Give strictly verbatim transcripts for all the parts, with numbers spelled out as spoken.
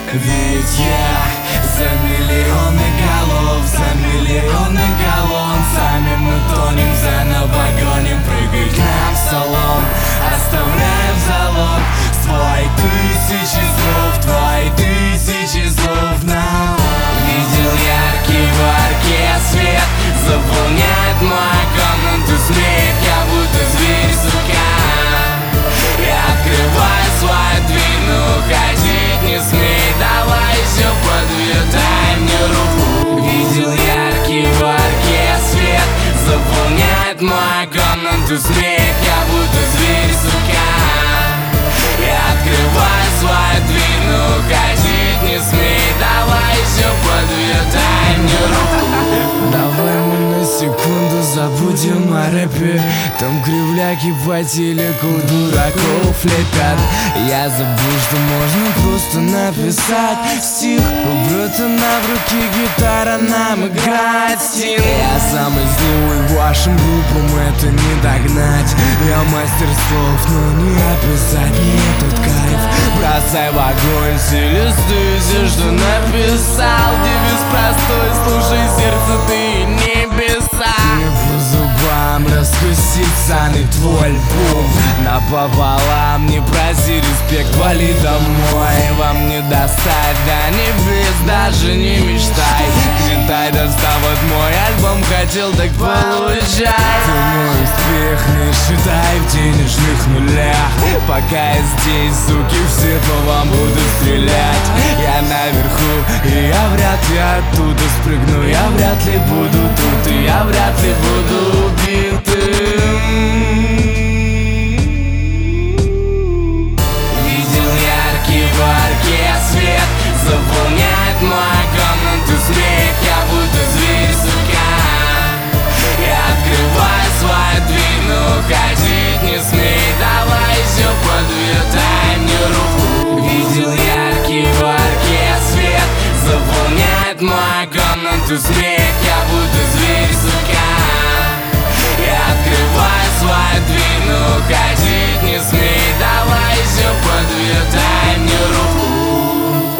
Ведь я за миллионы голов, за миллионы колонн. Сами мы тонем, заново гоним, прыгай к нам в салон. Оставляем залог твои тысячи слов, твои тысячи слов нам. Видел яркий в арке свет, заполняет мою комнату смех. Я будто зверь, сука. Я открываю свою дверь, но уходить не смей. Давай еще подведай мне руку. Видел яркий в арке свет, заполняет мою комнату смех. Я будто зверь, сука. Я открываю свою дверь, но уходить не смей. Давай еще подведай мне руку. Давай мы на секунду забудем о рэпе. Там кривляки по телеку дураков лепят. Я забыл, что можно просто написать стих. У братана в руке гитара, нам играет стих. Я самый злой, вашим группам это не догнать. Я мастер слов, но не описать мне этот кайф. Бросай в огонь все листы, все, что написал. Девиз простой, слушай сердце, ты и небеса. Мне по зубам раскусить саный твой альбом. Напополам, не проси респект, вали домой. Вам не достать до небес, даже не мечтай. Считай, доставать мой альбом, хотел, так получай. Ты мой успех не считай в денежных нулях. Пока я здесь, суки, все по вам будут стрелять. Я наверху, и я вряд ли оттуда спрыгну. Я вряд ли буду тут, и я вряд ли буду убитым. Видел яркий в арке свет, заполняет мою комнату смех. Я будто зверь, сука. Я открываю свою дверь, но уходить не смей. Давай еще подведай мне руку. Видел яркий в арке свет, заполняет мою комнату смех. Я будто зверь, сука. Я открываю свою дверь, но уходить не смей. Давай еще подведай мне руку.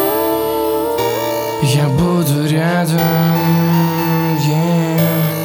Я буду рядом, yeah.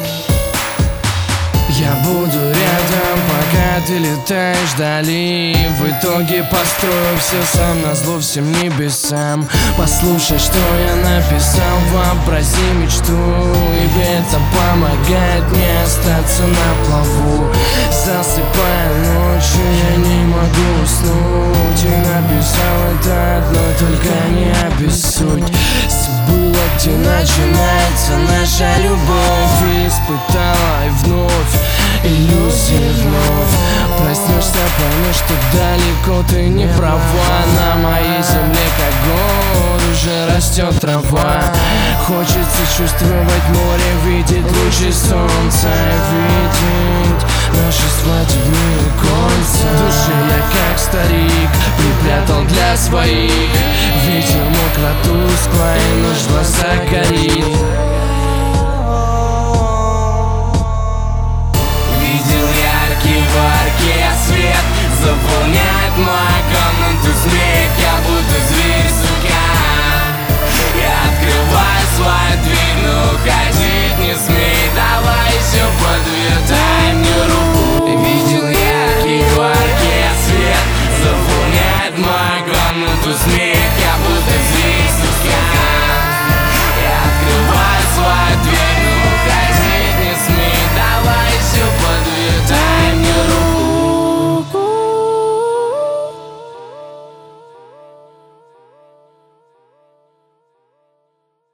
Я буду рядом, пока ты летаешь вдали. В итоге построю все сам назло всем небесам. Послушай, что я написал, вообрази мечту. И это помогает мне остаться на плаву. Засыпая ночью, я не могу уснуть. И написал это одно, только не обессудь. Было, где начинается наша любовь. И испытала и вновь иллюзии вновь. Проснешься, поймешь, что далеко ты не права. На моей земле, как год, уже растет трава. Хочется чувствовать море, видеть лучи солнца, видеть наши свадебные кольца. В душе я как старик, припрятал для своих. Ветер мокро тускло, и ночь глаза горит.